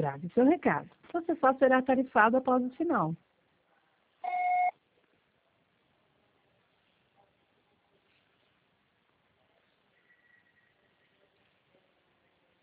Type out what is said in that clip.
grave seu recado. Você só será tarifado após o sinal.